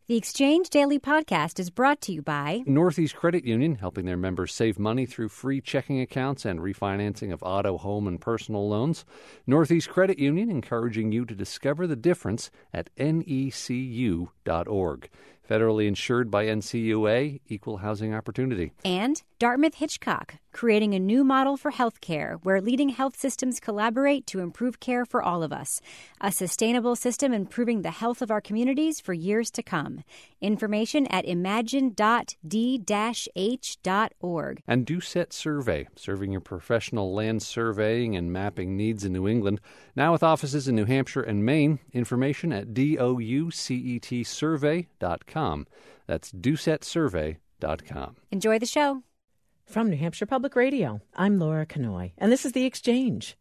The Exchange Daily Podcast is brought to you by Northeast Credit Union, helping their members save money through free checking accounts and refinancing of auto, home, and personal loans. Northeast Credit Union, encouraging you to discover the difference at necu.org. Federally insured by NCUA, Equal Housing Opportunity. And Dartmouth Hitchcock, creating a new model for healthcare where leading health systems collaborate to improve care for all of us. A sustainable system improving the health of our communities for years to come. Information at imagine.d-h.org. And Doucette Survey, serving your professional land surveying and mapping needs in New England. Now with offices in New Hampshire and Maine. Information at doucetsurvey.com. That's doucetsurvey.com. Enjoy the show. From New Hampshire Public Radio, I'm Laura Kanoy, and this is The Exchange.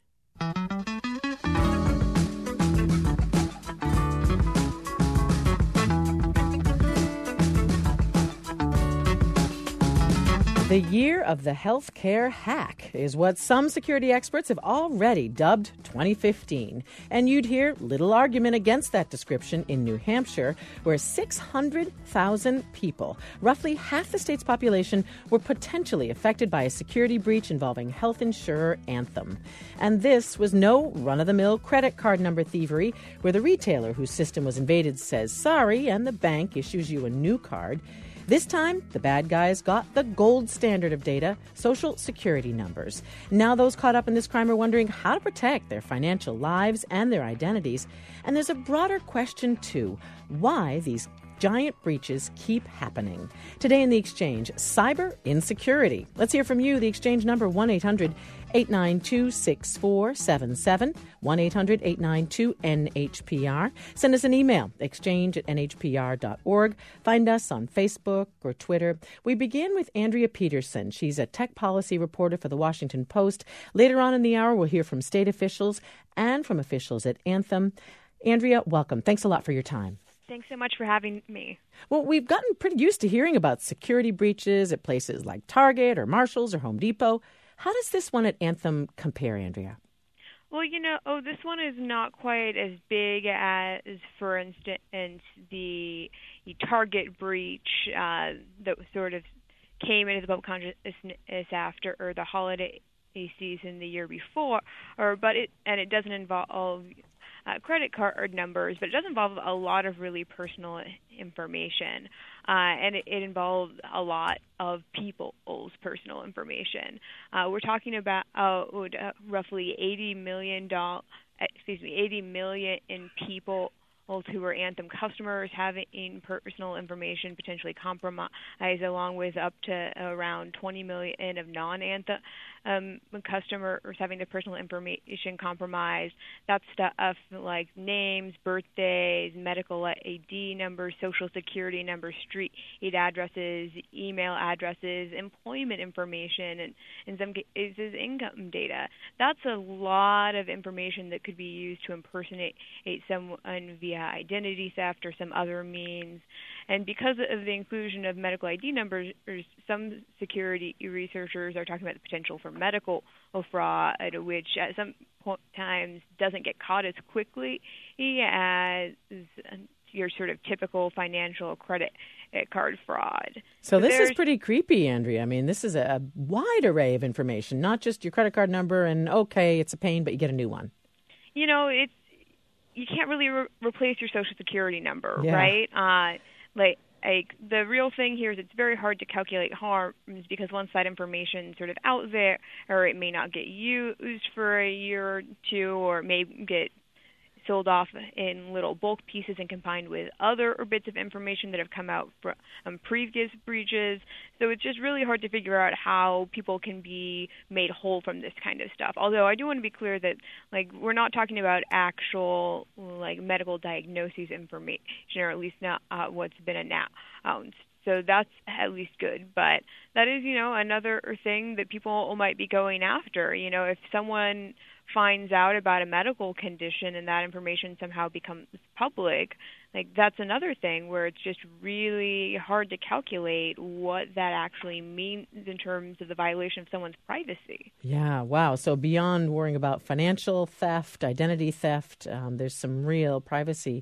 The year of the healthcare hack is what some security experts have already dubbed 2015. And you'd hear little argument against that description in New Hampshire, where 600,000 people, roughly half the state's population, were potentially affected by a security breach involving health insurer Anthem. And this was no run-of-the-mill credit card number thievery, where the retailer whose system was invaded says sorry and the bank issues you a new card. This time, the bad guys got the gold standard of data, Social Security numbers. Now those caught up in this crime are wondering how to protect their financial lives and their identities. And there's a broader question, too. Why these giant breaches keep happening? Today in The Exchange, cyber insecurity. Let's hear from you. The Exchange number 1-800-892-6477, 1-800-892-NHPR. Send us an email, exchange@nhpr.org. Find us on Facebook or Twitter. We begin with Andrea Peterson. She's a tech policy reporter for The Washington Post. Later on in the hour, we'll hear from state officials and from officials at Anthem. Andrea, welcome. Thanks a lot for your time. Thanks so much for having me. Well, we've gotten pretty used to hearing about security breaches at places like Target or Marshall's or Home Depot. How does this one at Anthem compare, Andrea? Well, this one is not quite as big as, for instance, the Target breach that sort of came into the public consciousness after or the holiday season the year before, but it doesn't involve credit card numbers, but it does involve a lot of really personal information, and it involves a lot of people's personal information. We're talking about roughly 80 million in people who are Anthem customers having personal information potentially compromised, along with up to around 20 million of non-Anthem customers having their personal information compromised. That's stuff like names, birthdays, medical ID numbers, social security numbers, street addresses, email addresses, employment information, and in some cases income data. That's a lot of information that could be used to impersonate someone via identity theft or some other means. And because of the inclusion of medical ID numbers, some security researchers are talking about the potential for medical fraud, which at some times doesn't get caught as quickly as your sort of typical financial credit card fraud. So this is pretty creepy, Andrea. I mean, this is a wide array of information, not just your credit card number and, okay, it's a pain, but you get a new one. You can't really replace your Social Security number, right? Like the real thing here is it's very hard to calculate harms because once that information is sort of out there, or it may not get used for a year or two, or it may get sold off in little bulk pieces and combined with other bits of information that have come out from previous breaches. So it's just really hard to figure out how people can be made whole from this kind of stuff. Although I do want to be clear that we're not talking about actual medical diagnosis information, or at least not what's been announced. So that's at least good. But that is, another thing that people might be going after. If someone finds out about a medical condition and that information somehow becomes public, that's another thing where it's just really hard to calculate what that actually means in terms of the violation of someone's privacy. Yeah, wow. So beyond worrying about financial theft, identity theft, there's some real privacy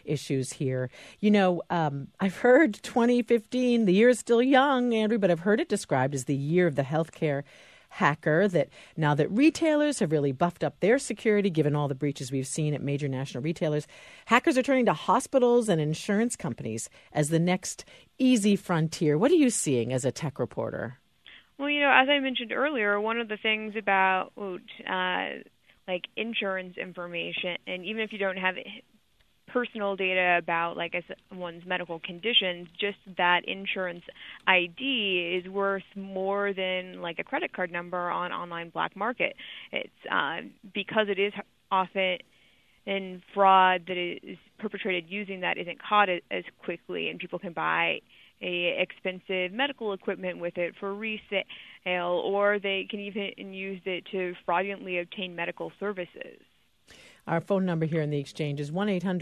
issues here. I've heard 2015, the year is still young, Andrew, but I've heard it described as the year of the healthcare hacker, that now that retailers have really buffed up their security, given all the breaches we've seen at major national retailers, hackers are turning to hospitals and insurance companies as the next easy frontier. What are you seeing as a tech reporter? Well, as I mentioned earlier, one of the things about insurance information, and even if you don't have personal data about one's medical conditions, just that insurance ID is worth more than a credit card number on online black market. It's because it is often in fraud that is perpetrated using that isn't caught as quickly, and people can buy expensive medical equipment with it for resale, or they can even use it to fraudulently obtain medical services. Our phone number here in the Exchange is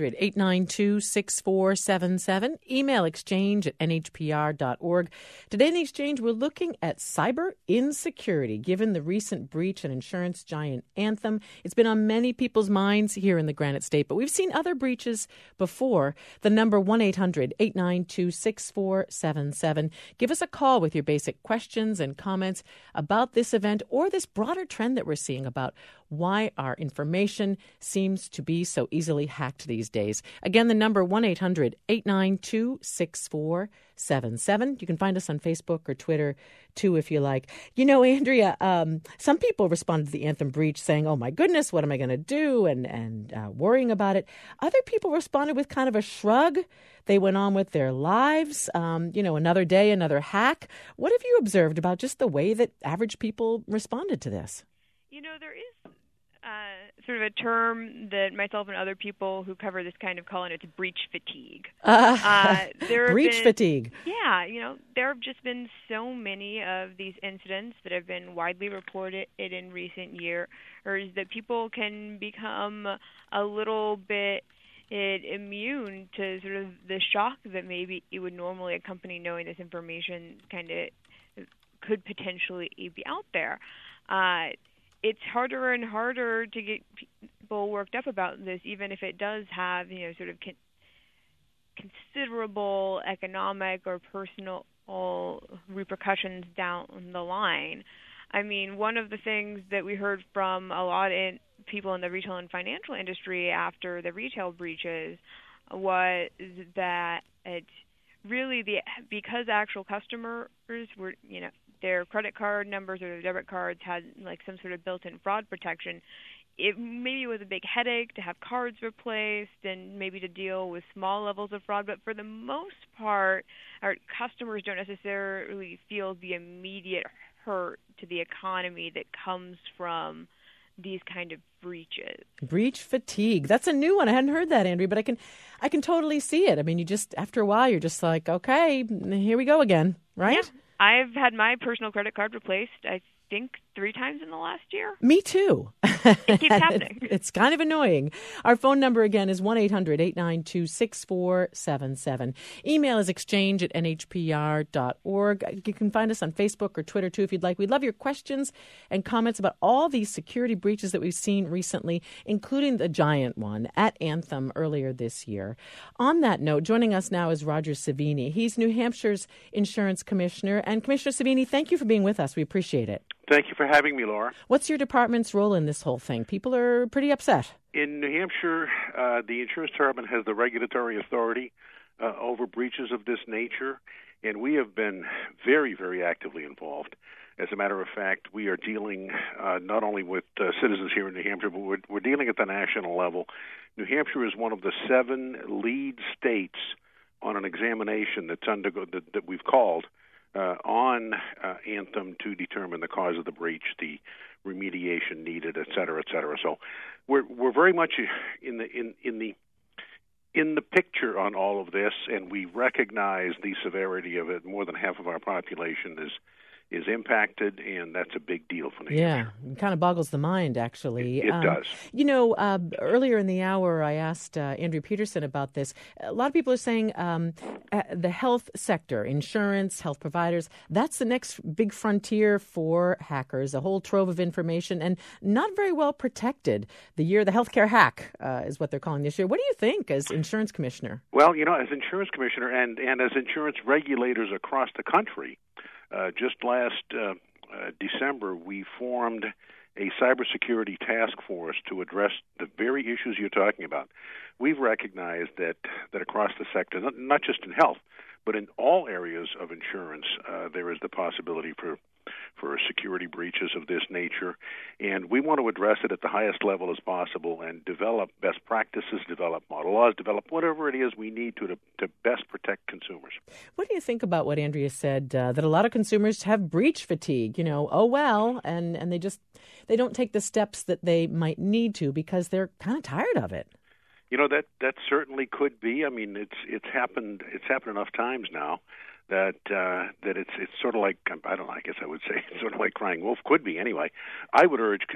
1-800-892-6477. Email exchange@nhpr.org. Today in the Exchange, we're looking at cyber insecurity. Given the recent breach and insurance giant Anthem, it's been on many people's minds here in the Granite State, but we've seen other breaches before. The number 1-800-892-6477. Give us a call with your basic questions and comments about this event or this broader trend that we're seeing about why our information seems to be so easily hacked these days. Again, the number 1-800-892-6477. You can find us on Facebook or Twitter, too, if you like. Andrea, some people responded to the Anthem breach saying, oh, my goodness, what am I going to do? And worrying about it. Other people responded with kind of a shrug. They went on with their lives. Another day, another hack. What have you observed about just the way that average people responded to this? There is sort of a term that myself and other people who cover this kind of call, and it's breach fatigue. Breach fatigue. Yeah, there have just been so many of these incidents that have been widely reported in recent years that people can become a little bit immune to sort of the shock that maybe it would normally accompany knowing this information kind of could potentially be out there. It's harder and harder to get people worked up about this, even if it does have, sort of considerable economic or personal repercussions down the line. I mean, one of the things that we heard from a lot of people in the retail and financial industry after the retail breaches was that it's really because actual customers were, their credit card numbers or their debit cards had some sort of built-in fraud protection. It maybe was a big headache to have cards replaced and maybe to deal with small levels of fraud, but for the most part, our customers don't necessarily feel the immediate hurt to the economy that comes from these kind of breaches. Breach fatigue. That's a new one. I hadn't heard that, Andrea, but I can totally see it. I mean, after a while, you're just like, okay, here we go again, right? Yeah. I've had my personal credit card replaced, I think, 3 times in the last year. Me too. It keeps happening. It's kind of annoying. Our phone number again is 1-800-892-6477. Email is exchange@nhpr.org. You can find us on Facebook or Twitter too if you'd like. We'd love your questions and comments about all these security breaches that we've seen recently, including the giant one at Anthem earlier this year. On that note, joining us now is Roger Savini. He's New Hampshire's insurance commissioner. And Commissioner Savini, thank you for being with us. We appreciate it. Thank you for having me, Laura. What's your department's role in this whole thing? People are pretty upset. In New Hampshire, the insurance department has the regulatory authority over breaches of this nature, and we have been very, very actively involved. As a matter of fact, we are dealing not only with citizens here in New Hampshire, but we're dealing at the national level. New Hampshire is one of the 7 lead states on an examination that we've called on Anthem to determine the cause of the breach, the remediation needed, et cetera, et cetera. So we're very much in the picture on all of this, and we recognize the severity of it. More than half of our population is impacted, and that's a big deal for New Yeah, Hampshire. it kind of boggles the mind, actually. It does. Earlier in the hour, I asked Andrea Peterson about this. A lot of people are saying the health sector, insurance, health providers, that's the next big frontier for hackers, a whole trove of information, and not very well protected. The healthcare hack is what they're calling this year. What do you think as insurance commissioner? Well, as insurance commissioner and as insurance regulators across the country, just last December, we formed a cybersecurity task force to address the very issues you're talking about. We've recognized that across the sector, not just in health, but in all areas of insurance, there is the possibility for security breaches of this nature, and we want to address it at the highest level as possible and develop best practices, develop model laws, develop whatever it is we need to best protect consumers. What do you think about what Andrea said, that a lot of consumers have breach fatigue, and they don't take the steps that they might need to because they're kind of tired of it? That certainly could be. I mean, it's happened enough times now that it's sort of like, I don't know, I guess I would say it's sort of like crying wolf. Could be anyway. I would urge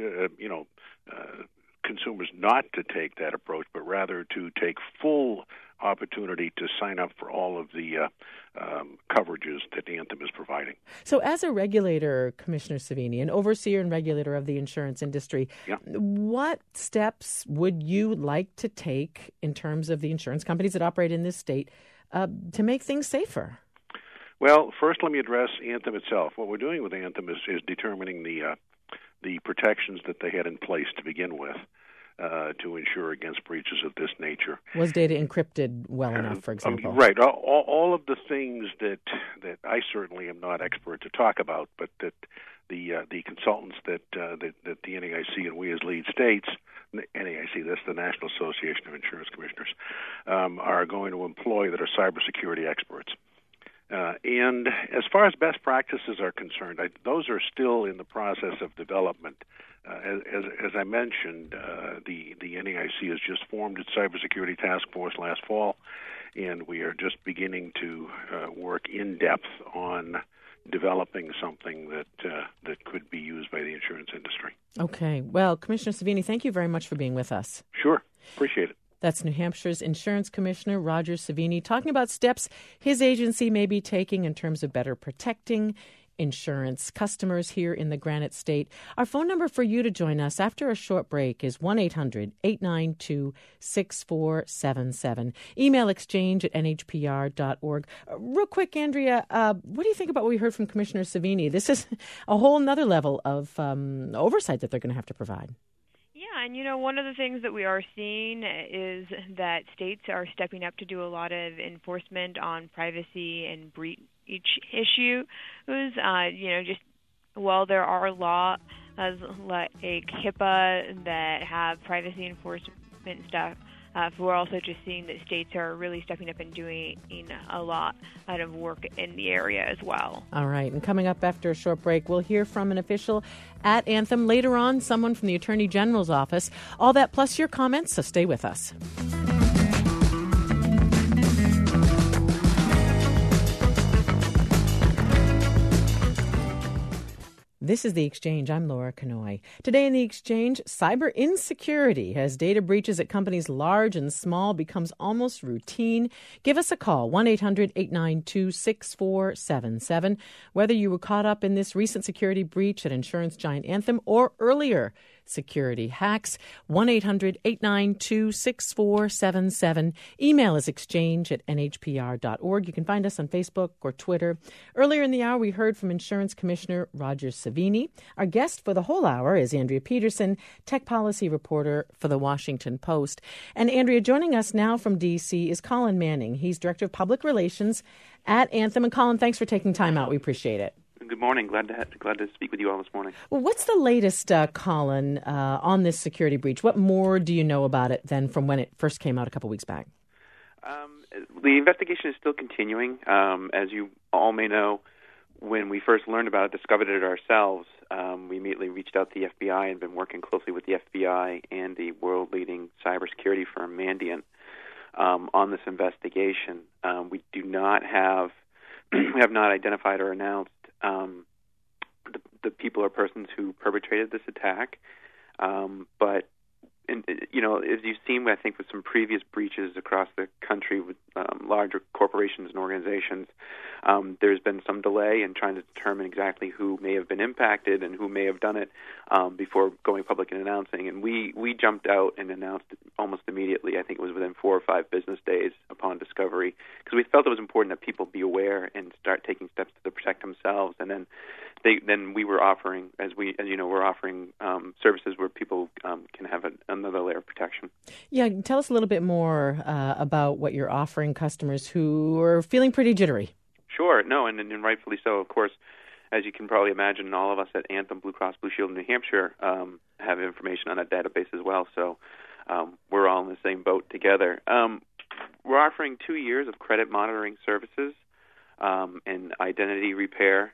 consumers not to take that approach, but rather to take full opportunity to sign up for all of the coverages that Anthem is providing. So as a regulator, Commissioner Savini, an overseer and regulator of the insurance industry, what steps would you like to take in terms of the insurance companies that operate in this state to make things safer? Well, first let me address Anthem itself. What we're doing with Anthem is determining the protections that they had in place to begin with to ensure against breaches of this nature. Was data encrypted well enough, for example? Right. All of the things that I certainly am not expert to talk about, but that the consultants that the NAIC and we as lead states, NAIC, that's the National Association of Insurance Commissioners, are going to employ that are cybersecurity experts. And as far as best practices are concerned, those are still in the process of development. As I mentioned, the NAIC has just formed its cybersecurity task force last fall, and we are just beginning to work in depth on developing something that could be used by the insurance industry. Okay. Well, Commissioner Savini, thank you very much for being with us. Sure. Appreciate it. That's New Hampshire's Insurance Commissioner Roger Savini talking about steps his agency may be taking in terms of better protecting insurance customers here in the Granite State. Our phone number for you to join us after a short break is 1-800-892-6477. Email exchange@nhpr.org. Real quick, Andrea, what do you think about what we heard from Commissioner Savini? This is a whole nother level of oversight that they're going to have to provide. Yeah, and one of the things that we are seeing is that states are stepping up to do a lot of enforcement on privacy and breach issues. Just while there are laws like HIPAA that have privacy enforcement stuff, we're also just seeing that states are really stepping up and doing a lot of work in the area as well. All right. And coming up after a short break, we'll hear from an official at Anthem. Later on, someone from the Attorney General's office. All that plus your comments, so stay with us. This is The Exchange. I'm Laura Kanoy. Today in The Exchange, cyber insecurity as data breaches at companies large and small becomes almost routine. Give us a call, 1-800-892-6477. Whether you were caught up in this recent security breach at insurance giant Anthem or earlier security hacks, 1-800-892-6477. Email is exchange@nhpr.org. You can find us on Facebook or Twitter. Earlier in the hour, we heard from Insurance Commissioner Roger Savini. Our guest for the whole hour is Andrea Peterson, tech policy reporter for The Washington Post. And Andrea, joining us now from D.C. is Colin Manning. He's Director of Public Relations at Anthem. And Colin, thanks for taking time out. We appreciate it. Good morning. Glad to speak with you all this morning. Well, what's the latest, Colin, on this security breach? What more do you know about it than from when it first came out a couple weeks back? The investigation is still continuing. As you all may know, when we first learned about it, discovered it ourselves, we immediately reached out to the FBI and been working closely with the FBI and the world-leading cybersecurity firm Mandiant on this investigation. We have not identified or announced the people or persons who perpetrated this attack. But as you've seen, I think, with some previous breaches across the country with larger corporations and organizations, there's been some delay in trying to determine exactly who may have been impacted and who may have done it before going public and announcing. And we jumped out and announced it almost immediately. I think it was within 4 or 5 business days upon discovery, because we felt it was important that people be aware and start taking steps to protect themselves. And then we were offering, we're offering services where people can have another layer of protection. Yeah, tell us a little bit more about what you're offering customers who are feeling pretty jittery. Sure, no, and rightfully so. Of course, as you can probably imagine, all of us at Anthem Blue Cross Blue Shield in New Hampshire have information on that database as well, so we're all in the same boat together. We're offering 2 years of credit monitoring services and identity repair.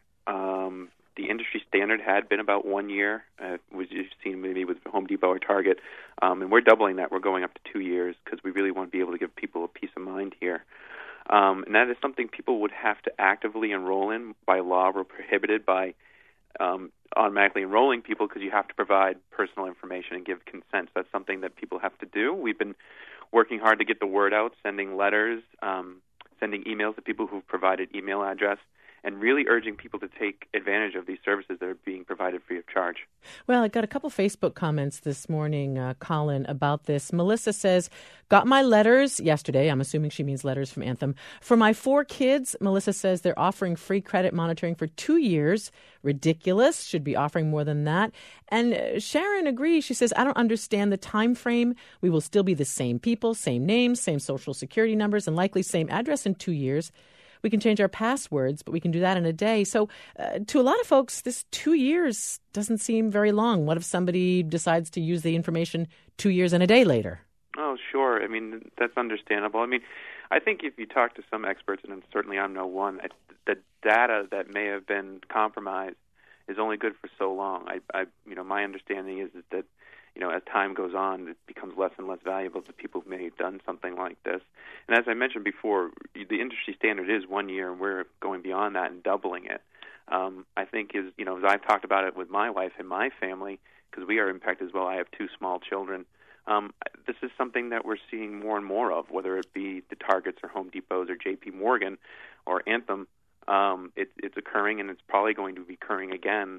The industry standard had been about 1 year, which you've seen maybe with Home Depot or Target, and we're doubling that. We're going up to 2 years because we really want to be able to give people a peace of mind here. And that is something people would have to actively enroll in. By law, we're prohibited by automatically enrolling people because you have to provide personal information and give consent. So that's something that people have to do. We've been working hard to get the word out, sending letters, sending emails to people who've provided email address, and really urging people to take advantage of these services that are being provided free of charge. Well, I got a couple Facebook comments this morning, Colin, about this. Melissa says, got my letters yesterday. I'm assuming she means letters from Anthem. For my 4 kids, Melissa says they're offering free credit monitoring for 2 years. Ridiculous. Should be offering more than that. And Sharon agrees. She says, I don't understand the time frame. We will still be the same people, same names, same social security numbers, and likely same address in 2 years. We can change our passwords, but we can do that in a day. So to a lot of folks, this 2 years doesn't seem very long. What if somebody decides to use the information 2 years and a day later? Oh, sure. I mean, that's understandable. I mean, I think if you talk to some experts, and certainly I'm no one, the data that may have been compromised is only good for so long. My understanding is that as time goes on, it becomes less and less valuable to people who may have done something like this. And as I mentioned before, the industry standard is 1 year, and we're going beyond that and doubling it. I think as I've talked about it with my wife and my family, because we are impacted as well. I have 2 small children. This is something that we're seeing more and more of, whether it be the Targets or Home Depots or J.P. Morgan or Anthem. It's occurring, and it's probably going to be occurring again.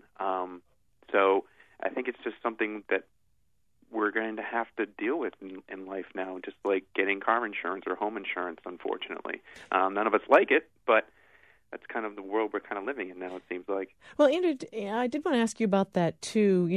So I think it's just something that we're going to have to deal with in life now, just like getting car insurance or home insurance, unfortunately. None of us like it, but that's kind of the world we're kind of living in now, it seems like. Well, Andrew, I did want to ask you about that, too.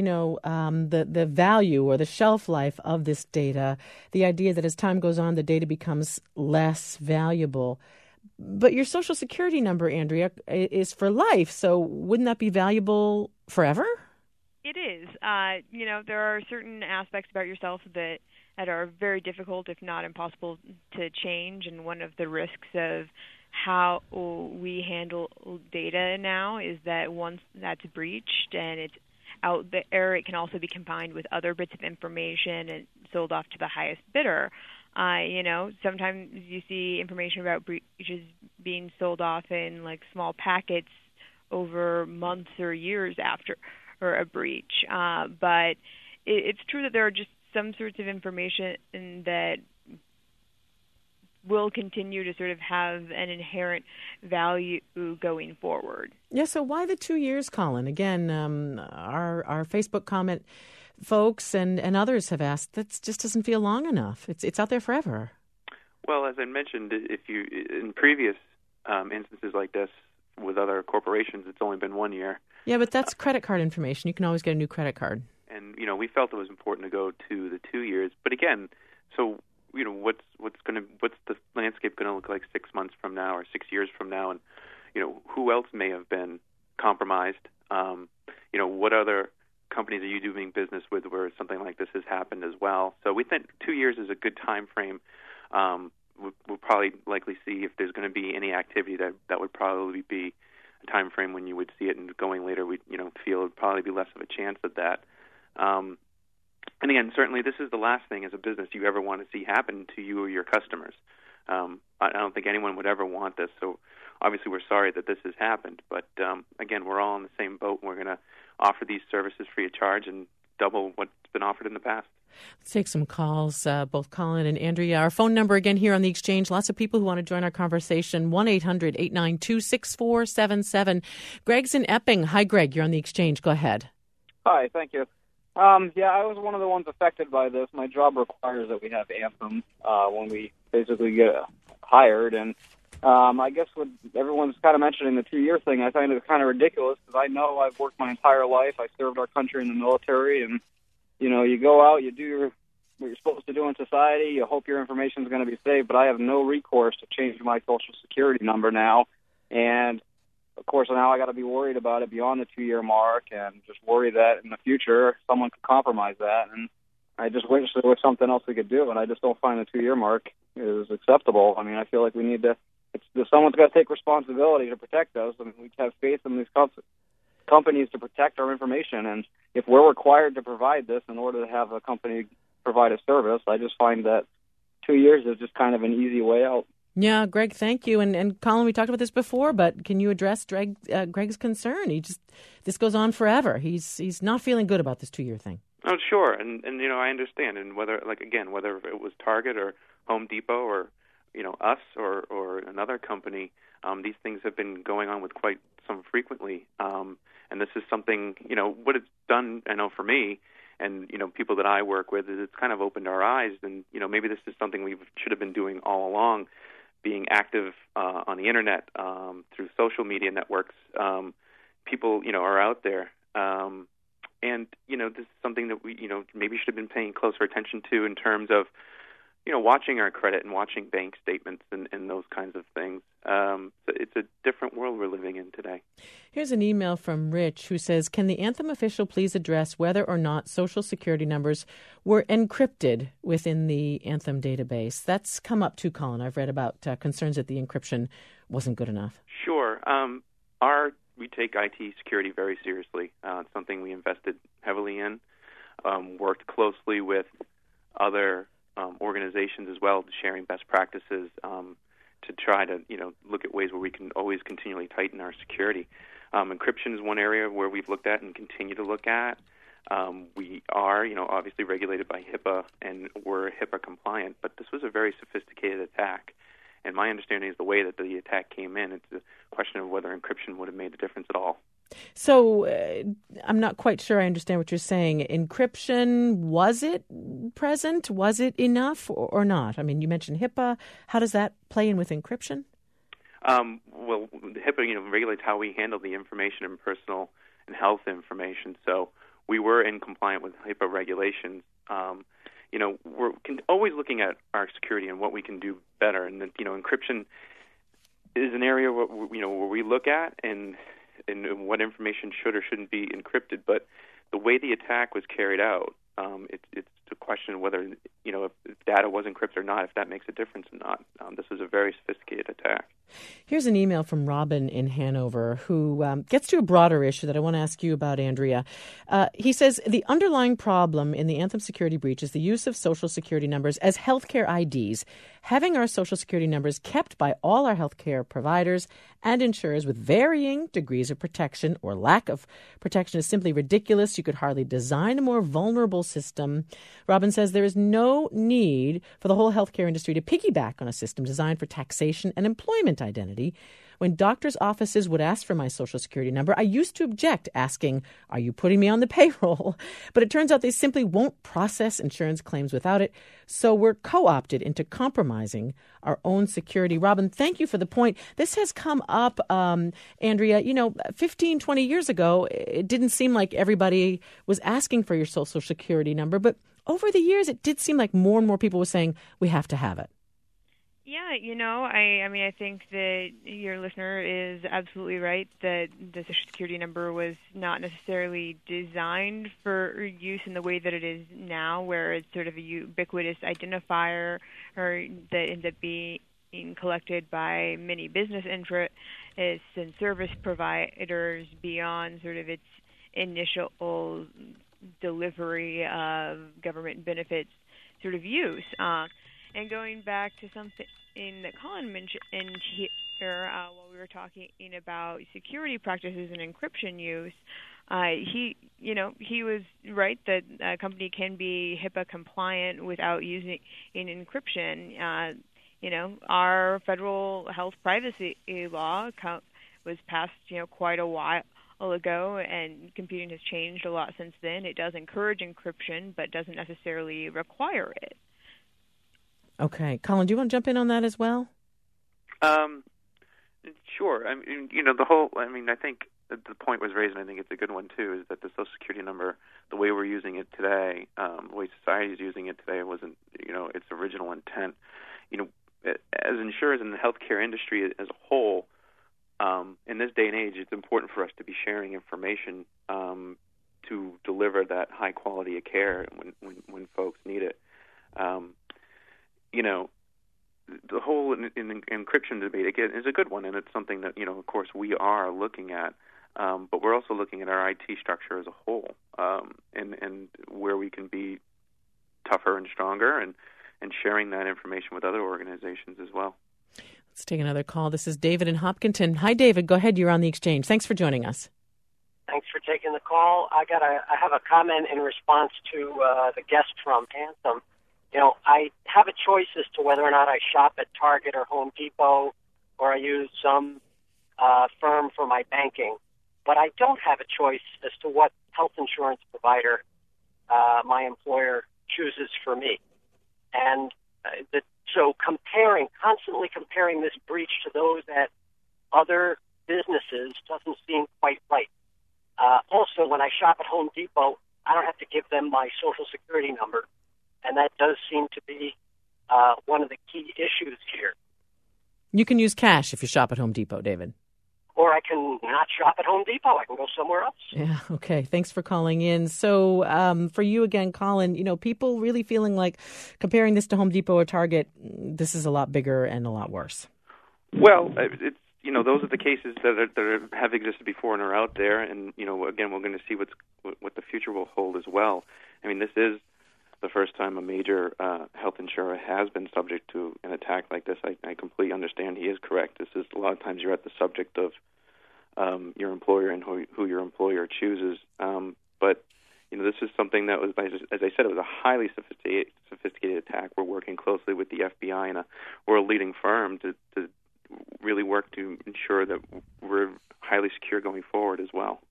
The value or the shelf life of this data, the idea that as time goes on, the data becomes less valuable. But your Social Security number, Andrea, is for life, so wouldn't that be valuable forever? It is. There are certain aspects about yourself that are very difficult, if not impossible, to change. And one of the risks of how we handle data now is that once that's breached and it's out there, it can also be combined with other bits of information and sold off to the highest bidder. Sometimes you see information about breaches being sold off in like small packets over months or years after or a breach. But it's true that there are just some sorts of information that will continue to sort of have an inherent value going forward. Yeah, so why the 2 years, Colin? Again, our Facebook comment folks and others have asked, that just doesn't feel long enough. It's out there forever. Well, as I mentioned, if you in previous instances like this with other corporations, it's only been 1 year. Yeah, but that's credit card information. You can always get a new credit card. And we felt it was important to go to the 2 years. But again, so what's the landscape going to look like 6 months from now or 6 years from now, and who else may have been compromised? What other companies are you doing business with where something like this has happened as well? So we think 2 years is a good time frame. We'll probably likely see if there's going to be any activity that would probably be a time frame when you would see it, and going later we feel it would probably be less of a chance at that. And again, certainly this is the last thing as a business you ever want to see happen to you or your customers. I don't think anyone would ever want this, so obviously we're sorry that this has happened. But again, we're all in the same boat, and we're going to offer these services free of charge and double what's been offered in the past. Let's take some calls, both Colin and Andrea. Our phone number again here on the Exchange. Lots of people who want to join our conversation. 1-800-892-6477. Greg's in Epping. Hi, Greg. You're on the Exchange. Go ahead. Hi, thank you. I was one of the ones affected by this. My job requires that we have Anthem when we basically get hired. And I guess what everyone's kind of mentioning the 2-year thing, I find it kind of ridiculous because I know I've worked my entire life. I served our country in the military, and you go out, you do what you're supposed to do in society. You hope your information is going to be saved, but I have no recourse to change my Social Security number now. And, of course, now I got to be worried about it beyond the 2-year mark and just worry that in the future someone could compromise that. And I just wish there was something else we could do, and I just don't find the 2-year mark is acceptable. I mean, I feel like we need to someone's got to take responsibility to protect us. I mean, we have faith in these companies to protect our information, and if we're required to provide this in order to have a company provide a service, I just find that 2 years is just kind of an easy way out. Yeah, Greg, thank you. And Colin, we talked about this before, but can you address Greg's concern? This goes on forever. He's not feeling good about this 2-year thing. Oh, sure, and I understand, and whether it was Target or Home Depot or us or another company, these things have been going on with quite some frequently. And this is something, what it's done, I know for me and, people that I work with, is it's kind of opened our eyes. And, maybe this is something we should have been doing all along, being active on the Internet, through social media networks. People, are out there. And, this is something that we, maybe should have been paying closer attention to in terms of, watching our credit and watching bank statements and those kinds of things. So it's a different world we're living in today. Here's an email from Rich who says, can the Anthem official please address whether or not Social Security numbers were encrypted within the Anthem database? That's come up too, Colin. I've read about concerns that the encryption wasn't good enough. Sure. We take IT security very seriously. It's something we invested heavily in, worked closely with other organizations as well, sharing best practices to try to look at ways where we can always continually tighten our security. Encryption is one area where we've looked at and continue to look at. We are obviously regulated by HIPAA, and we're HIPAA compliant, but this was a very sophisticated attack. And my understanding is the way that the attack came in, it's a question of whether encryption would have made a difference at all. So I'm not quite sure I understand what you're saying. Encryption, was it present? Was it enough or not? I mean, you mentioned HIPAA. How does that play in with encryption? Well, HIPAA, regulates how we handle the information and personal and health information. So we were in compliant with HIPAA regulations. We're always looking at our security and what we can do better. And encryption is an area where we look at and what information should or shouldn't be encrypted. But the way the attack was carried out, it's a question of whether if data was encrypted or not, if that makes a difference or not. This was a very sophisticated attack. Here's an email from Robin in Hanover who gets to a broader issue that I want to ask you about, Andrea. He says, the underlying problem in the Anthem security breach is the use of Social Security numbers as healthcare IDs. Having our Social Security numbers kept by all our healthcare providers and insurers with varying degrees of protection or lack of protection is simply ridiculous. You could hardly design a more vulnerable system. Robin says there is no need for the whole healthcare industry to piggyback on a system designed for taxation and employment identity. When doctors' offices would ask for my Social Security number, I used to object, asking, are you putting me on the payroll? But it turns out they simply won't process insurance claims without it. So we're co-opted into compromising our own security. Robin, thank you for the point. This has come up, Andrea, 15, 20 years ago, it didn't seem like everybody was asking for your Social Security number. But over the years, it did seem like more and more people were saying, we have to have it. Yeah, I think that your listener is absolutely right that the Social Security number was not necessarily designed for use in the way that it is now, where it's sort of a ubiquitous identifier or that ends up being collected by many business interests and service providers beyond sort of its initial delivery of government benefits sort of use. And going back to something that Colin mentioned here while we were talking about security practices and encryption use, he was right that a company can be HIPAA compliant without using encryption. Our federal health privacy law was passed, quite a while ago, and computing has changed a lot since then. It does encourage encryption, but doesn't necessarily require it. Okay. Colin, do you want to jump in on that as well? Sure. I mean, I think the point was raised, and I think it's a good one too, is that the Social Security number, the way we're using it today, the way society is using it today, wasn't, its original intent. As insurers in the healthcare industry as a whole, in this day and age, it's important for us to be sharing information to deliver that high quality of care when folks need it. The whole encryption debate, again, is a good one, and it's something that, of course, we are looking at. But we're also looking at our IT structure as a whole, and where we can be tougher and stronger, and sharing that information with other organizations as well. Let's take another call. This is David in Hopkinton. Hi, David. Go ahead. You're on the exchange. Thanks for joining us. Thanks for taking the call. I have a comment in response to the guest from Anthem. I have a choice as to whether or not I shop at Target or Home Depot, or I use some firm for my banking. But I don't have a choice as to what health insurance provider my employer chooses for me. And so constantly comparing this breach to those at other businesses doesn't seem quite right. Also, when I shop at Home Depot, I don't have to give them my Social Security number. And that does seem to be one of the key issues here. You can use cash if you shop at Home Depot, David. Or I can not shop at Home Depot. I can go somewhere else. Yeah, okay. Thanks for calling in. So for you again, Colin, people really feeling like comparing this to Home Depot or Target, this is a lot bigger and a lot worse. Well, it's those are the cases that have existed before and are out there. And, again, we're going to see what the future will hold as well. I mean, this is the first time a major health insurer has been subject to an attack like this. I completely understand. He is correct. This is a lot of times you're at the subject of your employer and who your employer chooses. But this is something that was, as I said, it was a highly sophisticated attack. We're working closely with the FBI and a world-leading firm to really work to ensure that we're highly secure going forward as well.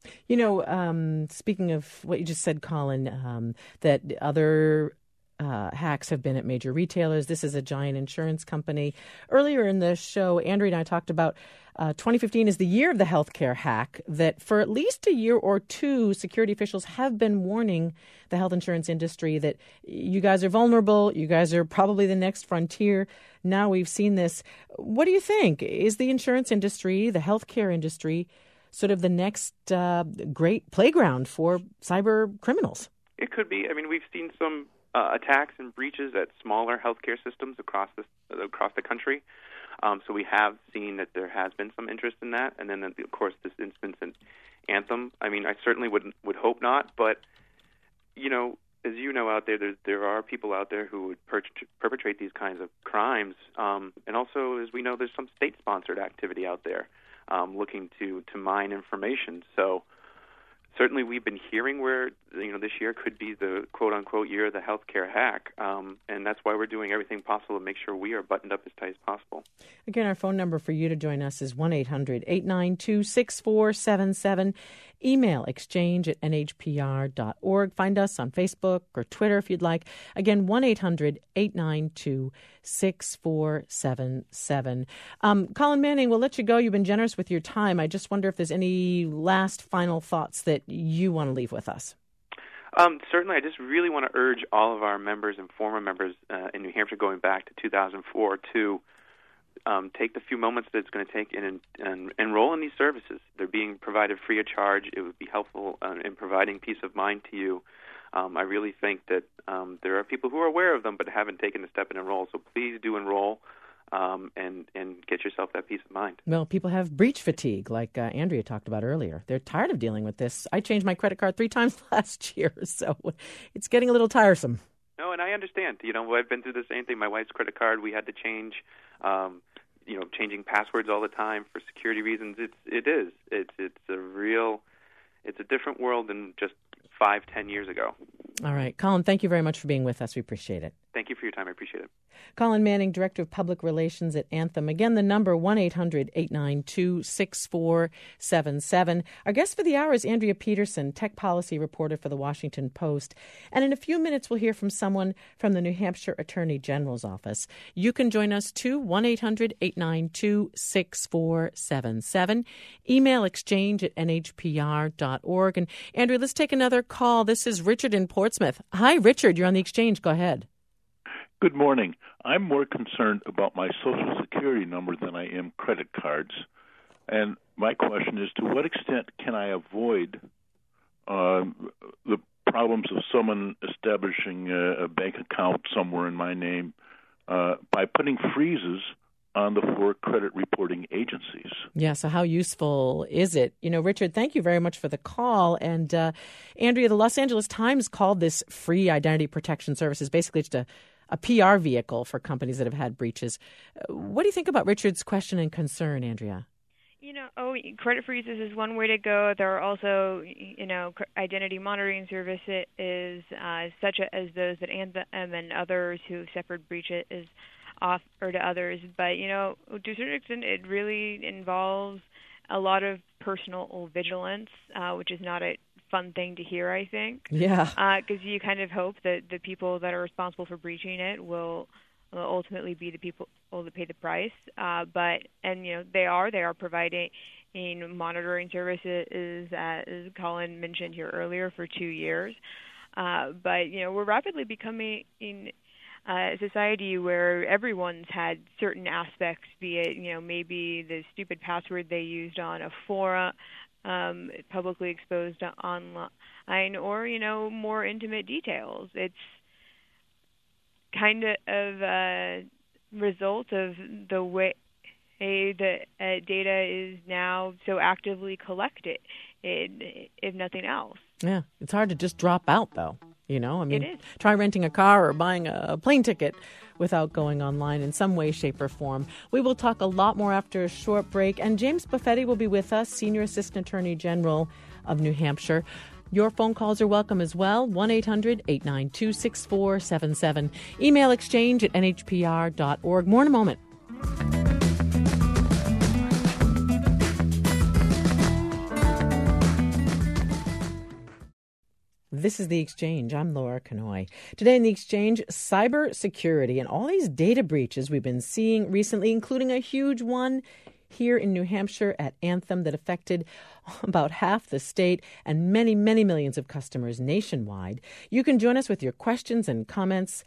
Speaking of what you just said, Colin, that other hacks have been at major retailers. This is a giant insurance company. Earlier in the show, Andrea and I talked about 2015 is the year of the healthcare hack, that for at least a year or two, security officials have been warning the health insurance industry that you guys are vulnerable, you guys are probably the next frontier. Now we've seen this. What do you think? Is the insurance industry, the healthcare industry, sort of the next great playground for cyber criminals? It could be. I mean, we've seen some attacks and breaches at smaller healthcare systems across the country. So we have seen that there has been some interest in that. And then, of course, this instance in Anthem. I mean, I certainly would hope not. But, as you know out there are people out there who would perpetrate these kinds of crimes. And also, as we know, there's some state-sponsored activity out there looking to mine information. So certainly we've been hearing where, this year could be the quote-unquote year of the healthcare hack, and that's why we're doing everything possible to make sure we are buttoned up as tight as possible. Again, our phone number for you to join us is 1-800-892-6477. Email exchange@nhpr.org. Find us on Facebook or Twitter if you'd like. Again, 1-800-892-6477. Colin Manning, we'll let you go. You've been generous with your time. I just wonder if there's any last final thoughts that you want to leave with us. Certainly, I just really want to urge all of our members and former members in New Hampshire going back to 2004 to take the few moments that it's going to take and enroll in these services. They're being provided free of charge. It would be helpful in providing peace of mind to you. I really think that there are people who are aware of them but haven't taken the step and enroll. So please do enroll and get yourself that peace of mind. Well, people have breach fatigue, like Andrea talked about earlier. They're tired of dealing with this. I changed my credit card 3 times last year, so it's getting a little tiresome. No, and I understand. I've been through the same thing. My wife's credit card, we had to change. changing passwords all the time for security reasons. It's a different world than just 5-10 years ago. All right. Colin, thank you very much for being with us. We appreciate it. Thank you for your time. I appreciate it. Colin Manning, Director of Public Relations at Anthem. Again, the number 1-800-892-6477. Our guest for the hour is Andrea Peterson, tech policy reporter for the Washington Post. And in a few minutes, we'll hear from someone from the New Hampshire Attorney General's office. You can join us too, 1-800-892-6477. Email exchange@nhpr.org. And Andrea, let's take another call. This is Richard in Portsmouth. Hi, Richard. You're on the Exchange. Go ahead. Good morning. I'm more concerned about my Social Security number than I am credit cards. And my question is, to what extent can I avoid the problems of someone establishing a bank account somewhere in my name by putting freezes on the 4 credit reporting agencies? Yeah, so how useful is it? Richard, thank you very much for the call. And Andrea, the Los Angeles Times called this free identity protection services basically just a PR vehicle for companies that have had breaches. What do you think about Richard's question and concern, Andrea? Credit freezes is one way to go. There are also, identity monitoring services such as those that Anthem and others who suffered breaches offer to others. But, to a certain extent, it really involves a lot of personal vigilance, which is not a fun thing to hear, I think. Yeah. Because you kind of hope that the people that are responsible for breaching it will ultimately be the people that pay the price. They are providing monitoring services, as Colin mentioned here earlier, for 2 years. But we're rapidly becoming a society where everyone's had certain aspects, be it maybe the stupid password they used on a forum, publicly exposed online, or more intimate details. It's kind of a result of the way the data is now so actively collected, if nothing else. Yeah, it's hard to just drop out, though. It is. Try renting a car or buying a plane ticket without going online in some way, shape, or form. We will talk a lot more after a short break. And James Buffetti will be with us, Senior Assistant Attorney General of New Hampshire. Your phone calls are welcome as well, 1-800-892-6477. Email exchange@nhpr.org. More in a moment. This is The Exchange. I'm Laura Kanoy. Today in The Exchange, cybersecurity and all these data breaches we've been seeing recently, including a huge one here in New Hampshire at Anthem that affected about half the state and many, many millions of customers nationwide. You can join us with your questions and comments.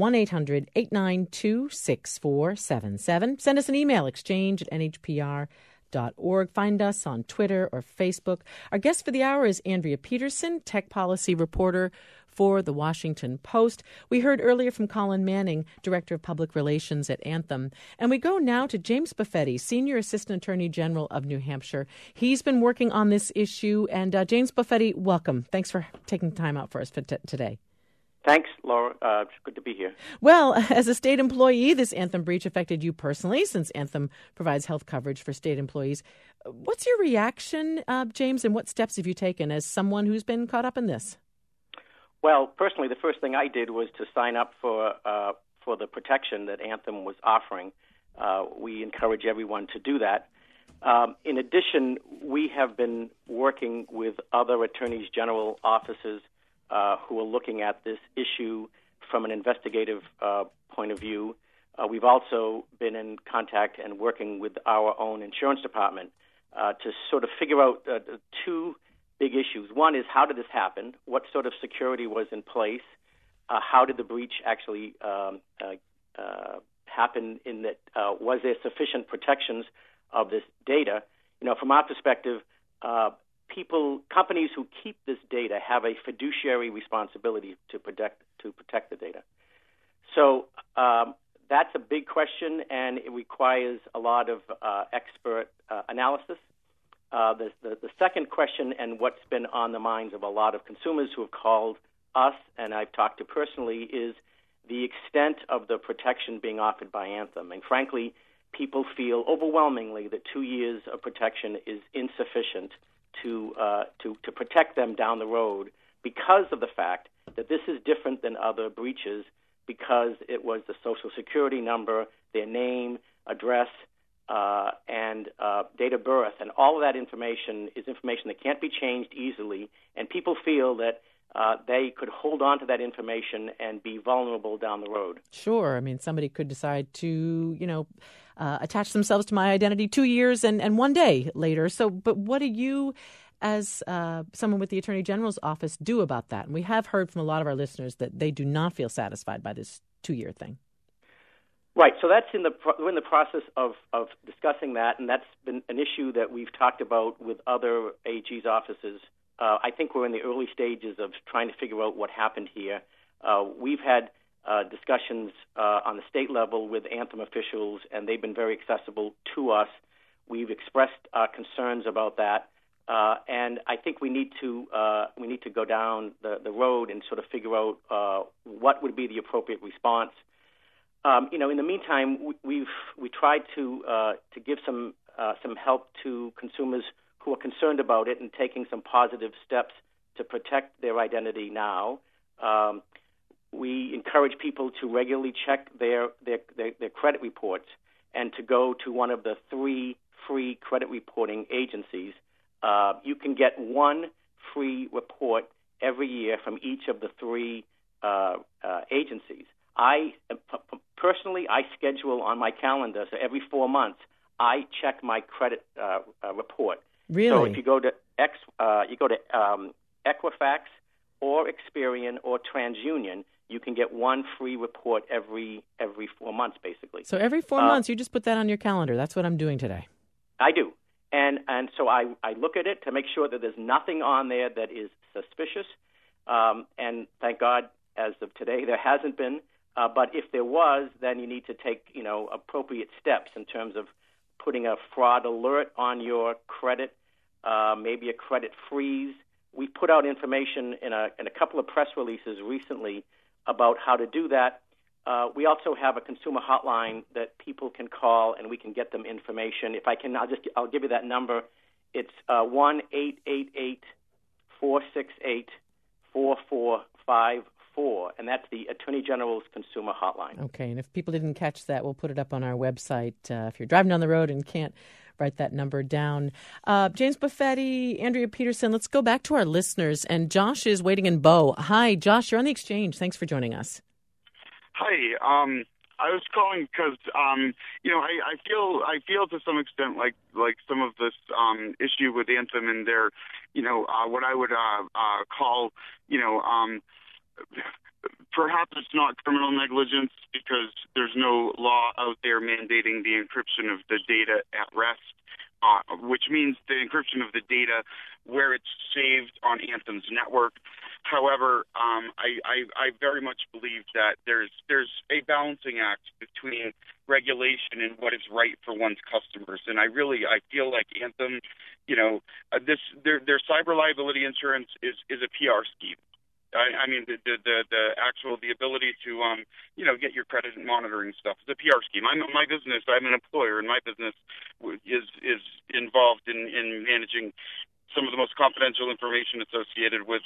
1-800-892-6477. Send us an email, exchange@nhpr.org. Find us on Twitter or Facebook. Our guest for the hour is Andrea Peterson, tech policy reporter for the Washington Post. We heard earlier from Colin Manning, Director of Public Relations at Anthem. And we go now to James Buffetti, Senior Assistant Attorney General of New Hampshire. He's been working on this issue. And James Buffetti, welcome. Thanks for taking time out for us today. Thanks, Laura. It's good to be here. Well, as a state employee, this Anthem breach affected you personally, since Anthem provides health coverage for state employees. What's your reaction, James, and what steps have you taken as someone who's been caught up in this? Well, personally, the first thing I did was to sign up for the protection that Anthem was offering. We encourage everyone to do that. In addition, we have been working with other attorneys general offices who are looking at this issue from an investigative point of view. We've also been in contact and working with our own insurance department to sort of figure out two big issues. One is, how did this happen? What sort of security was in place? How did the breach actually happen? In that, was there sufficient protections of this data? From our perspective, companies who keep this data have a fiduciary responsibility to protect the data. So that's a big question, and it requires a lot of expert analysis. The second question, and what's been on the minds of a lot of consumers who have called us, and I've talked to personally, is the extent of the protection being offered by Anthem. And frankly, people feel overwhelmingly that 2 years of protection is insufficient to protect them down the road because of the fact that this is different than other breaches because it was the Social Security number, their name, address, and date of birth. And all of that information is information that can't be changed easily, and people feel that they could hold on to that information and be vulnerable down the road. Sure. I mean, somebody could decide to, attach themselves to my identity 2 years and 1 day later. So, but what do you, as someone with the Attorney General's office, do about that? And we have heard from a lot of our listeners that they do not feel satisfied by this 2-year thing. Right. So that's we're in the process of discussing that, and that's been an issue that we've talked about with other AG's offices. I think we're in the early stages of trying to figure out what happened here. We've had discussions on the state level with Anthem officials, and they've been very accessible to us. We've expressed concerns about that, and I think we need to go down the road and sort of figure out what would be the appropriate response. In the meantime, we tried to give some help to consumers who are concerned about it and taking some positive steps to protect their identity now. We encourage people to regularly check their credit reports and to go to one of the 3 free credit reporting agencies. You can get 1 free report every year from each of the 3 agencies. Personally, I schedule on my calendar, so every 4 months, I check my credit report. Really? So if you go to Equifax or Experian or TransUnion, you can get 1 free report every 4 months, basically. So every 4 months, you just put that on your calendar. That's what I'm doing today. I do. And so I look at it to make sure that there's nothing on there that is suspicious. And thank God, as of today, there hasn't been. But if there was, then you need to take, appropriate steps in terms of putting a fraud alert on your credit, maybe a credit freeze. We put out information in a couple of press releases recently about how to do that. We also have a consumer hotline that people can call, and we can get them information. If I can, I'll give you that number. It's 1-888-468-4454, and that's the Attorney General's consumer hotline. Okay, and if people didn't catch that, we'll put it up on our website. If you're driving down the road and can't write that number down. James Buffetti, Andrea Peterson, let's go back to our listeners. And Josh is waiting in Bow. Hi, Josh, you're on the Exchange. Thanks for joining us. Hi, I was calling because I feel to some extent like some of this issue with Anthem and their what I would call perhaps it's not criminal negligence because there's no law out there mandating the encryption of the data at rest, which means the encryption of the data where it's saved on Anthem's network. However, I very much believe that there's a balancing act between regulation and what is right for one's customers. And I feel like Anthem, their cyber liability insurance is a PR scheme. I mean, the ability to get your credit monitoring stuff is a PR scheme. I'm an employer, and my business is involved in managing some of the most confidential information associated with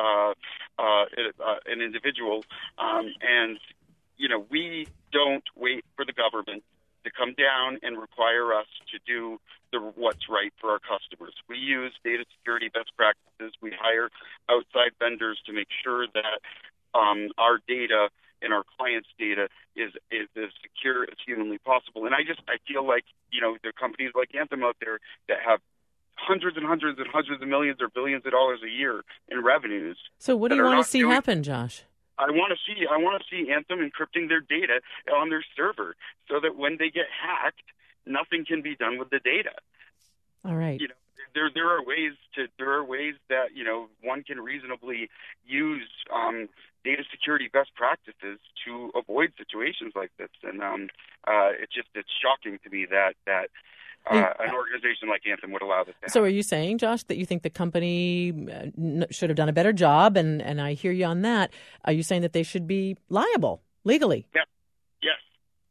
an individual, and we don't wait for the government to come down and require us to do what's right for our customers. We use data security best practices. We hire outside vendors to make sure that our data and our clients' data is as secure as humanly possible. And I feel like there are companies like Anthem out there that have hundreds and hundreds and hundreds of millions or billions of dollars a year in revenues. So what do you want to see happen, Josh? I want to see Anthem encrypting their data on their server so that when they get hacked, nothing can be done with the data. All right. There are ways that one can reasonably use data security best practices to avoid situations like this, and it's shocking to me that an organization like Anthem would allow this to happen. So are you saying, Josh, that you think the company should have done a better job, and I hear you on that. Are you saying that they should be liable legally? Yeah. Yes.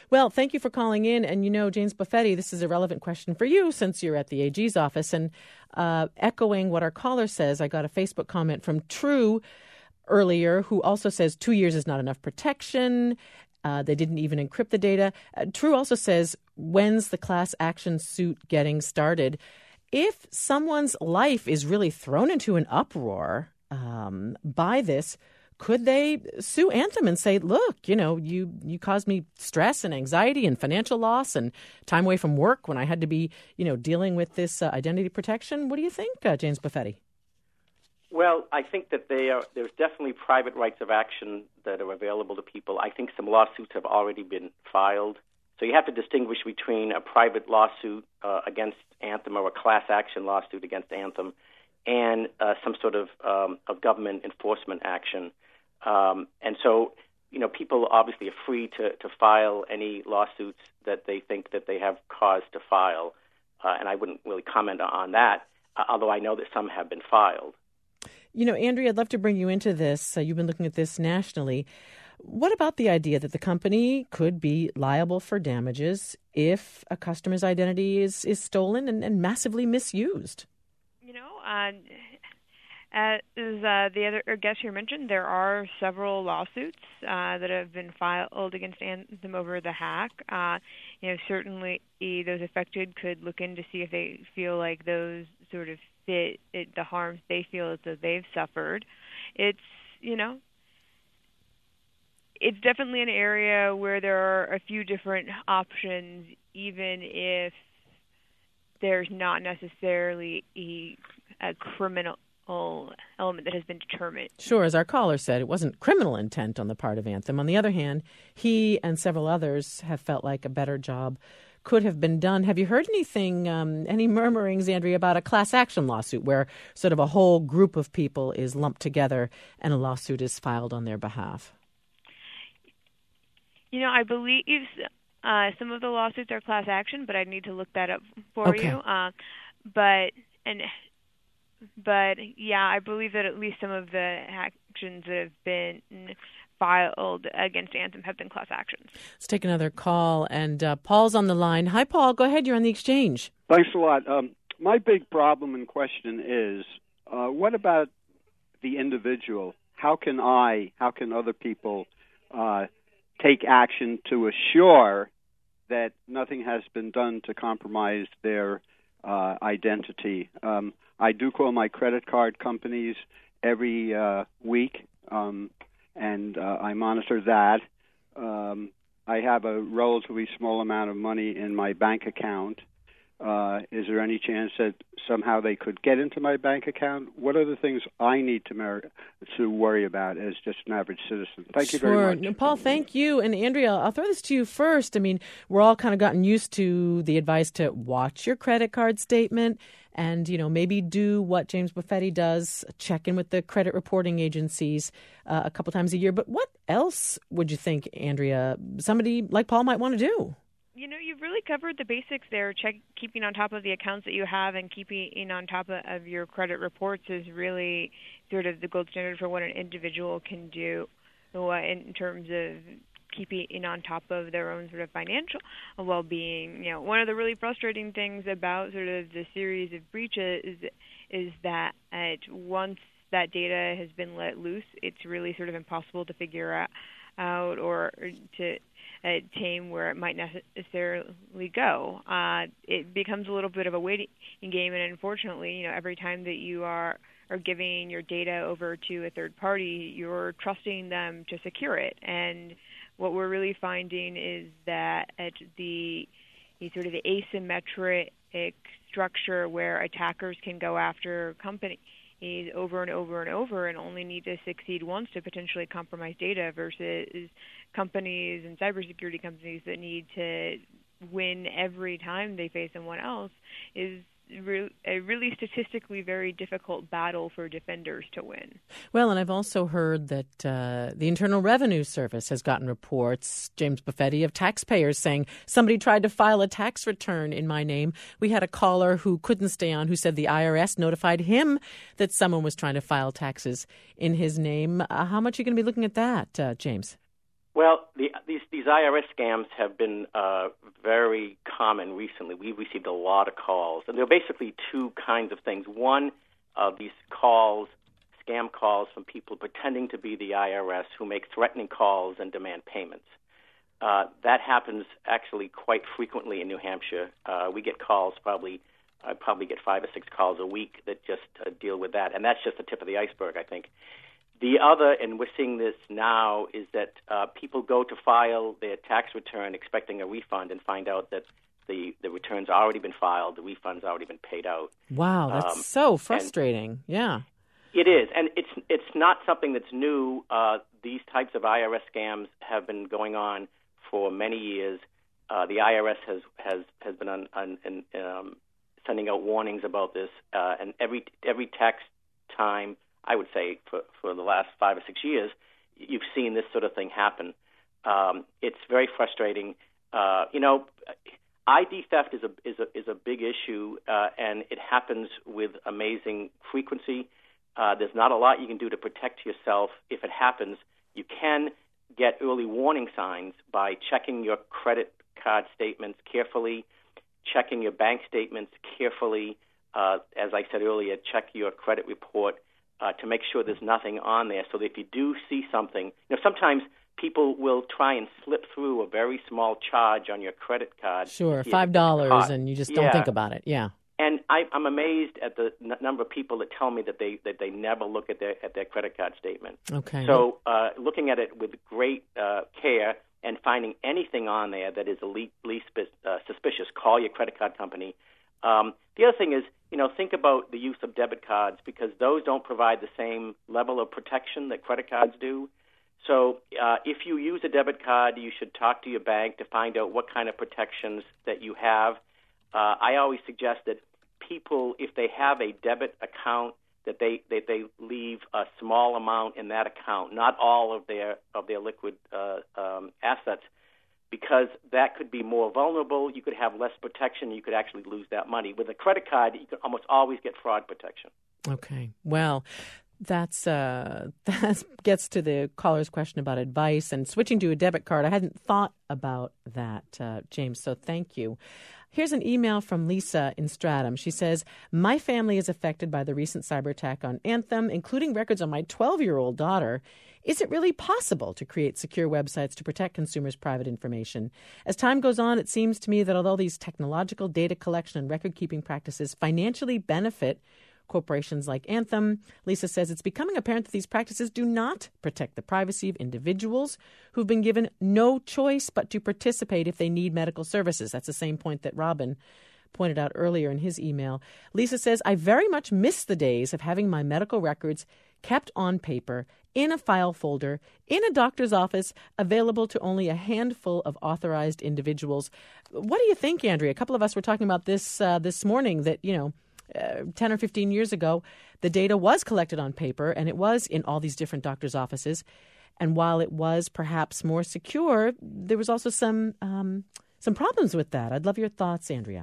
Well, thank you for calling in. And, James Buffetti, this is a relevant question for you since you're at the AG's office. And echoing what our caller says, I got a Facebook comment from True earlier, who also says 2 years is not enough protection. They didn't even encrypt the data. True also says, when's the class action suit getting started? If someone's life is really thrown into an uproar by this, could they sue Anthem and say, look, you caused me stress and anxiety and financial loss and time away from work when I had to be, dealing with this identity protection? What do you think, James Buffetti? Well, I think that there's definitely private rights of action that are available to people. I think some lawsuits have already been filed. So you have to distinguish between a private lawsuit against Anthem or a class action lawsuit against Anthem and some sort of government enforcement action. And so, people obviously are free to file any lawsuits that they think that they have cause to file. And I wouldn't really comment on that, although I know that some have been filed. Andrea, I'd love to bring you into this. You've been looking at this nationally. What about the idea that the company could be liable for damages if a customer's identity is stolen and massively misused? As the other guest here mentioned, there are several lawsuits that have been filed against Anthem over the hack. Certainly those affected could look in to see if they feel like those sort of fit the harms they feel as though they've suffered. It's definitely an area where there are a few different options, even if there's not necessarily a criminal element that has been determined. Sure, as our caller said, it wasn't criminal intent on the part of Anthem. On the other hand, he and several others have felt like a better job could have been done. Have you heard anything, any murmurings, Andrea, about a class action lawsuit where sort of a whole group of people is lumped together and a lawsuit is filed on their behalf? I believe some of the lawsuits are class action, but I'd need to look that up for you. But yeah, I believe that at least some of the actions that have been filed against Anthem have been class actions. Let's take another call, and Paul's on the line. Hi, Paul. Go ahead. You're on the exchange. Thanks a lot. My big problem and question is, what about the individual? How can other people take action to assure that nothing has been done to compromise their identity? I do call my credit card companies every week, and I monitor that. I have a relatively small amount of money in my bank account. Is there any chance that somehow they could get into my bank account? What are the things I need to worry about as just an average citizen? Thank you very much. Paul, thank you. And Andrea, I'll throw this to you first. I mean, we're all kind of gotten used to the advice to watch your credit card statement and, maybe do what James Buffetti does, check in with the credit reporting agencies a couple times a year. But what else would you think, Andrea, somebody like Paul might want to do? You've really covered the basics there. Keeping on top of the accounts that you have and keeping on top of your credit reports is really sort of the gold standard for what an individual can do in terms of keeping on top of their own sort of financial well-being. One of the really frustrating things about sort of the series of breaches is that once that data has been let loose, it's really sort of impossible to figure out or to tame where it might necessarily go. It becomes a little bit of a waiting game, and unfortunately, every time that you are giving your data over to a third party, you're trusting them to secure it. And what we're really finding is that at the sort of the asymmetric structure where attackers can go after companies over and over and over and only need to succeed once to potentially compromise data versus companies and cybersecurity companies that need to win every time they face someone else is a really statistically very difficult battle for defenders to win. Well, and I've also heard that the Internal Revenue Service has gotten reports, James Buffetti, of taxpayers saying somebody tried to file a tax return in my name. We had a caller who couldn't stay on who said the IRS notified him that someone was trying to file taxes in his name. How much are you going to be looking at that, James? Well, these IRS scams have been very common recently. We've received a lot of calls, and there are basically two kinds of things. One, these calls, scam calls from people pretending to be the IRS who make threatening calls and demand payments. That happens actually quite frequently in New Hampshire. We get calls I probably get 5 or 6 calls a week that just deal with that, and that's just the tip of the iceberg, I think. The other, and we're seeing this now, is that people go to file their tax return expecting a refund and find out that the return's already been filed, the refund's already been paid out. Wow, that's so frustrating. Yeah. It is, and it's not something that's new. These types of IRS scams have been going on for many years. The IRS has been sending out warnings about this, and every tax time, I would say for the last 5 or 6 years, you've seen this sort of thing happen. It's very frustrating. ID theft is a big issue, and it happens with amazing frequency. There's not a lot you can do to protect yourself if it happens. You can get early warning signs by checking your credit card statements carefully, checking your bank statements carefully. As I said earlier, check your credit report to make sure there's nothing on there, so that if you do see something, sometimes people will try and slip through a very small charge on your credit card. Sure, $5, and you just don't think about it. Yeah. And I'm amazed at the number of people that tell me that they never look at their credit card statement. Okay. So looking at it with great care and finding anything on there that is least suspicious, call your credit card company. The other thing is, think about the use of debit cards, because those don't provide the same level of protection that credit cards do. So if you use a debit card, you should talk to your bank to find out what kind of protections that you have. I always suggest that people, if they have a debit account, that they leave a small amount in that account, not all of their liquid assets, because that could be more vulnerable. You could have less protection. You could actually lose that money. With a credit card, you can almost always get fraud protection. Okay. Well, that gets to the caller's question about advice and switching to a debit card. I hadn't thought about that, James, so thank you. Here's an email from Lisa in Stratham. She says, my family is affected by the recent cyber attack on Anthem, including records on my 12-year-old daughter. Is it really possible to create secure websites to protect consumers' private information? As time goes on, it seems to me that although these technological data collection and record-keeping practices financially benefit corporations like Anthem, Lisa says it's becoming apparent that these practices do not protect the privacy of individuals who've been given no choice but to participate if they need medical services. That's the same point that Robin pointed out earlier in his email. Lisa says, I very much miss the days of having my medical records kept on paper, in a file folder, in a doctor's office, available to only a handful of authorized individuals. What do you think, Andrea? A couple of us were talking about this morning, that, 10 or 15 years ago, the data was collected on paper, and it was in all these different doctors' offices. And while it was perhaps more secure, there was also some problems with that. I'd love your thoughts, Andrea.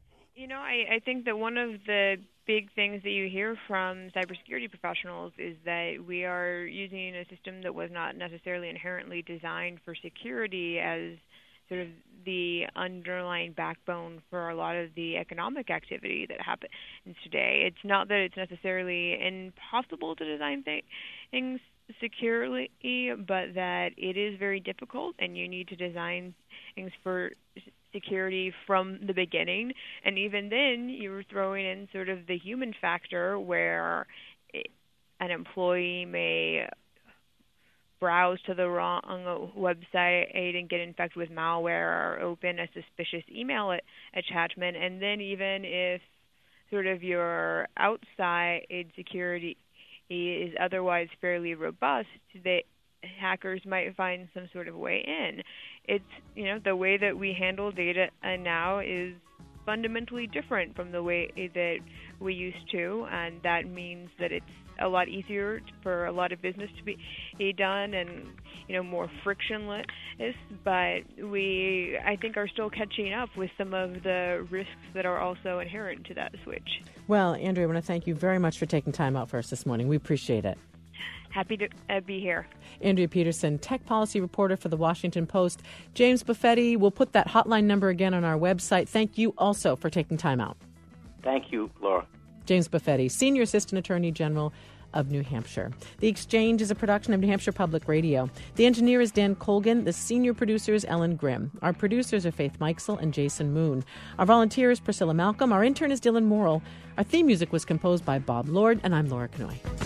I think that one of the big things that you hear from cybersecurity professionals is that we are using a system that was not necessarily inherently designed for security as sort of the underlying backbone for a lot of the economic activity that happens today. It's not that it's necessarily impossible to design things securely, but that it is very difficult, and you need to design things for security from the beginning. And even then, you're throwing in sort of the human factor, where an employee may browse to the wrong website and get infected with malware, or open a suspicious email attachment. And then even if sort of your outside security is otherwise fairly robust, that hackers might find some sort of way in. It's, the way that we handle data now is fundamentally different from the way that we used to, and that means that it's a lot easier for a lot of business to be done, and more frictionless. But we, I think, are still catching up with some of the risks that are also inherent to that switch. Well, Andrea, I want to thank you very much for taking time out for us this morning. We appreciate it. Happy to be here. Andrea Peterson, tech policy reporter for the Washington Post. James Buffetti, we'll put that hotline number again on our website. Thank you also for taking time out. Thank you, Laura. James Buffetti, Senior Assistant Attorney General of New Hampshire. The Exchange is a production of New Hampshire Public Radio. The engineer is Dan Colgan. The senior producer is Ellen Grimm. Our producers are Faith Mikesell and Jason Moon. Our volunteer is Priscilla Malcolm. Our intern is Dylan Morrill. Our theme music was composed by Bob Lord, and I'm Laura Knoy.